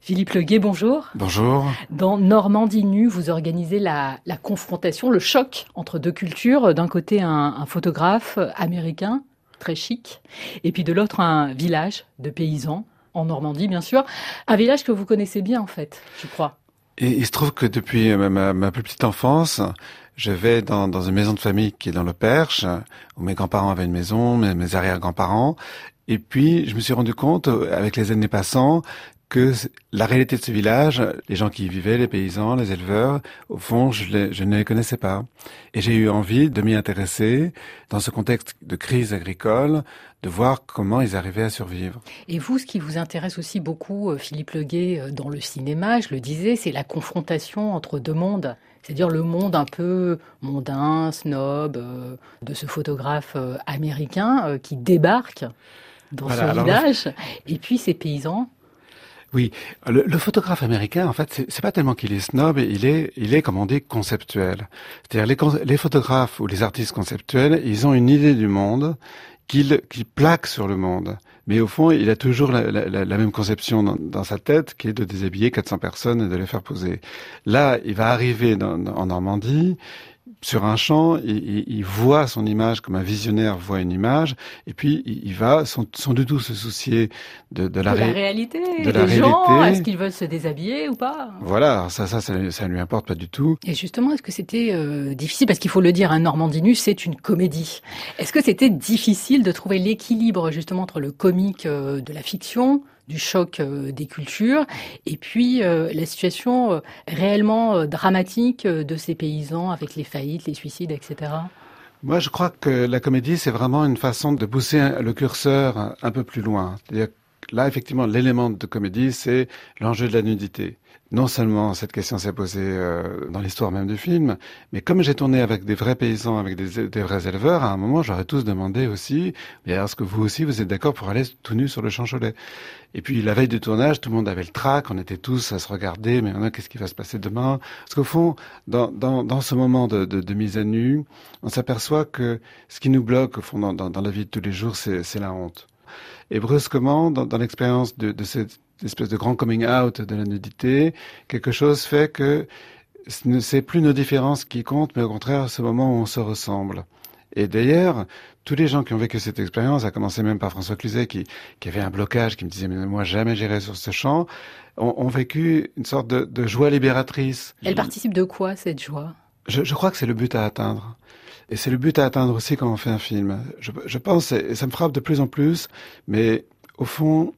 Philippe Leguet, bonjour. Bonjour. Dans Normandie nue, vous organisez la confrontation, le choc entre deux cultures. D'un côté, un photographe américain, très chic, et puis de l'autre, un village de paysans, en Normandie bien sûr. Un village que vous connaissez bien en fait, je crois. Et il se trouve que depuis ma plus petite enfance, je vais dans une maison de famille qui est dans le Perche, où mes grands-parents avaient une maison, mes arrière-grands-parents. Et puis, je me suis rendu compte, avec les années passant, que la réalité de ce village, les gens qui y vivaient, les paysans, les éleveurs, au fond, je ne les connaissais pas. Et j'ai eu envie de m'y intéresser dans ce contexte de crise agricole, de voir comment ils arrivaient à survivre. Et vous, ce qui vous intéresse aussi beaucoup, Philippe Leguet, dans le cinéma, je le disais, c'est la confrontation entre deux mondes. C'est-à-dire le monde un peu mondain, snob, de ce photographe américain qui débarque dans son village, et puis ces paysans. Oui, le photographe américain, en fait, c'est pas tellement qu'il est snob, il est, comme on dit, conceptuel. C'est-à-dire les photographes ou les artistes conceptuels, ils ont une idée du monde qu'ils plaquent sur le monde. Mais au fond, il a toujours la même conception dans sa tête, qui est de déshabiller 400 personnes et de les faire poser. Là, il va arriver en Normandie, sur un champ, il voit son image comme un visionnaire voit une image, et puis il va sans du tout se soucier de la réalité, des gens. Est-ce qu'ils veulent se déshabiller ou pas? Voilà, ça lui importe pas du tout. Et justement, est-ce que c'était difficile, parce qu'il faut le dire, Normandie nue, c'est une comédie. Est-ce que c'était difficile de trouver l'équilibre justement entre le comique de la fiction, du choc des cultures, et puis la situation réellement dramatique de ces paysans avec les faillites, les suicides, etc. Moi, je crois que la comédie, c'est vraiment une façon de pousser le curseur un peu plus loin. C'est-à-dire que là, effectivement, l'élément de comédie, c'est l'enjeu de la nudité. Non seulement cette question s'est posée dans l'histoire même du film, mais comme j'ai tourné avec des vrais paysans, avec des vrais éleveurs, à un moment, j'aurais tous demandé aussi, mais est-ce que vous aussi, vous êtes d'accord pour aller tout nu sur le champ Cholet? Et puis, la veille du tournage, tout le monde avait le trac, on était tous à se regarder, mais qu'est-ce qui va se passer demain? Parce qu'au fond, dans ce moment de mise à nu, on s'aperçoit que ce qui nous bloque, au fond, dans la vie de tous les jours, c'est la honte. Et brusquement, dans l'expérience de cette espèce de grand coming out de la nudité, quelque chose fait que c'est plus nos différences qui comptent, mais au contraire, ce moment où on se ressemble. Et d'ailleurs, tous les gens qui ont vécu cette expérience, à commencer même par François Cluzet, qui avait un blocage, qui me disait « mais moi, jamais j'irai sur ce champ », ont vécu une sorte de joie libératrice. Elle participe de quoi, cette joie? Je crois que c'est le but à atteindre. Et c'est le but à atteindre aussi quand on fait un film. Je pense, et ça me frappe de plus en plus, mais au fond,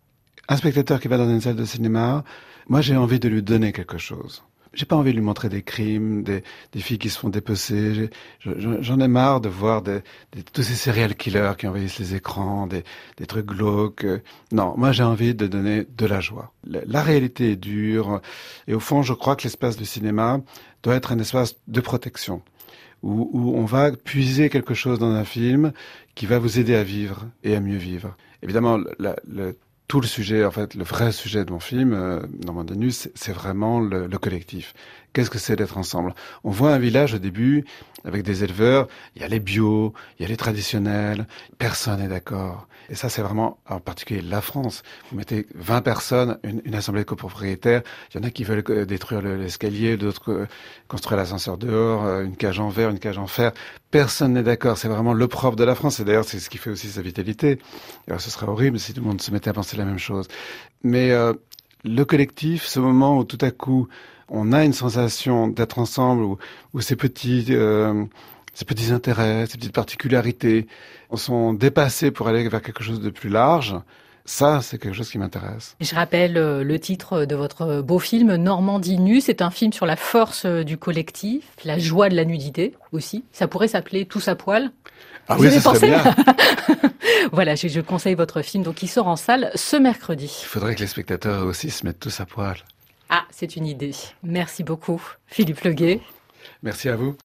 un spectateur qui va dans une salle de cinéma, moi j'ai envie de lui donner quelque chose. J'ai pas envie de lui montrer des crimes, des filles qui se font dépecer. J'en ai marre de voir tous ces serial killers qui envahissent les écrans, des trucs glauques. Non, moi j'ai envie de donner de la joie. La réalité est dure, et au fond je crois que l'espace du cinéma doit être un espace de protection, où on va puiser quelque chose dans un film qui va vous aider à vivre et à mieux vivre. Évidemment, tout le sujet, en fait, le vrai sujet de mon film, Normandie nue, c'est vraiment le collectif. Qu'est-ce que c'est d'être ensemble? On voit un village au début, avec des éleveurs, il y a les bio, il y a les traditionnels, personne n'est d'accord. Et ça, c'est vraiment, en particulier la France. Vous mettez 20 personnes, une assemblée de copropriétaires, il y en a qui veulent détruire l'escalier, d'autres construire l'ascenseur dehors, une cage en verre, une cage en fer. Personne n'est d'accord. C'est vraiment le propre de la France. Et d'ailleurs, c'est ce qui fait aussi sa vitalité. Alors, ce serait horrible si tout le monde se mettait à penser la même chose. Mais le collectif, ce moment où tout à coup, on a une sensation d'être ensemble, où ces petits intérêts, ces petites particularités sont dépassés pour aller vers quelque chose de plus large. Ça, c'est quelque chose qui m'intéresse. Je rappelle le titre de votre beau film, Normandie nue. C'est un film sur la force du collectif, la joie de la nudité aussi. Ça pourrait s'appeler Tous à poil. Ah oui, ça serait bien. Voilà, je conseille votre film, donc il sort en salle ce mercredi. Il faudrait que les spectateurs aussi se mettent tous à poil. Ah, c'est une idée. Merci beaucoup, Philippe Leguet. Merci à vous.